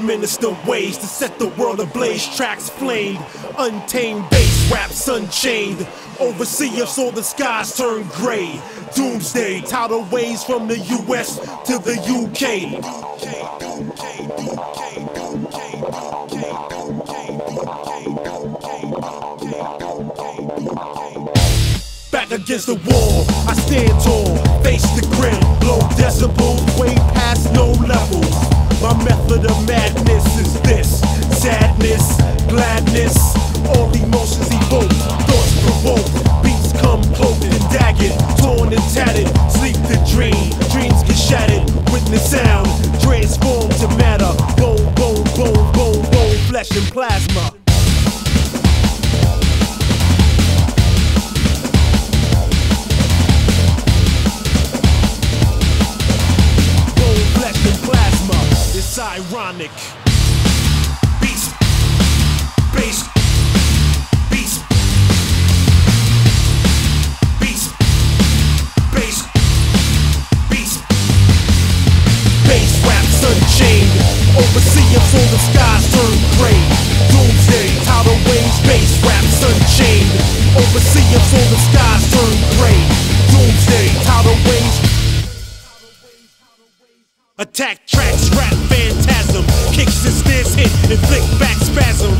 administer ways to set the world ablaze. Tracks flamed, untamed bass raps unchained. Overseer saw the skies turn gray. Doomsday, tidal waves from the US to the UK. Back against the wall, I stand tall, face the grim, low decibels, way past no levels. My method of madness is this: sadness, gladness, all emotions evoke, thoughts provoke, beats come cloaked and dagged, torn and tattered, sleep to dream, dreams get shattered, witness sound, transform to matter, bone, bone, bone, bone, bone, flesh and plasma. It's ironic. Beast, bass, beast, beast, bass, beast. Bass raps unchained. Overseer saw the skies turn gray. Doomsday, tidal waves, bass raps unchained. Overseer saw the skies turn gray. Doomsday, tidal waves. Attack tracks, rap phantasm, kicks and snares hit, inflict back spasm.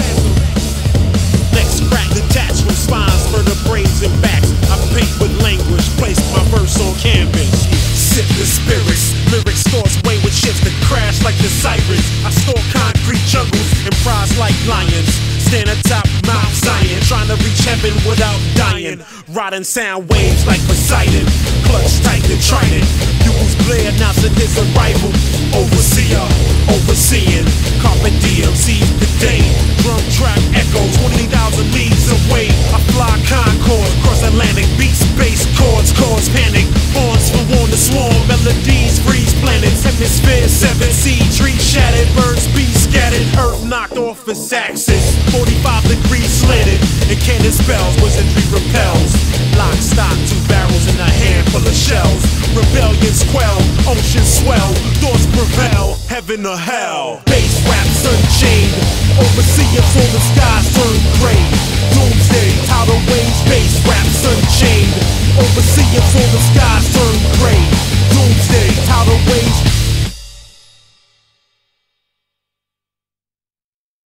Necks crack, detached from spines, vertebrae and backs. I paint with language, place my verse on canvas. Sip the spirits, lyrics thoughts wayward ships that crash like the sirens. I store concrete jungles and prize like lions. Stand atop Mount Zion, trying to reach heaven without dying. Riding sound waves like Poseidon, clutch tight and trident. Bugles blare announcing his arrival. Overseer, overseeing, carpe diem, seize the day. Drum track echoes 20,000 leagues away. I fly Concorde, cross Atlantic, beats, bass chords, cause panic. Horns for on the swarm, melodies freeze planets. Hemisphere 7 sea, trees shattered, birds be scattered. Earth knocked off its axis, 45 degrees slanted, and cannon spells, wizardry repels. Lock, stock, 2 barrels and a handful of shells. Rebellions quell, oceans swell, thoughts prevail, heaven or hell. Bass raps unchained, overseers saw the skies turn gray. Doomsday.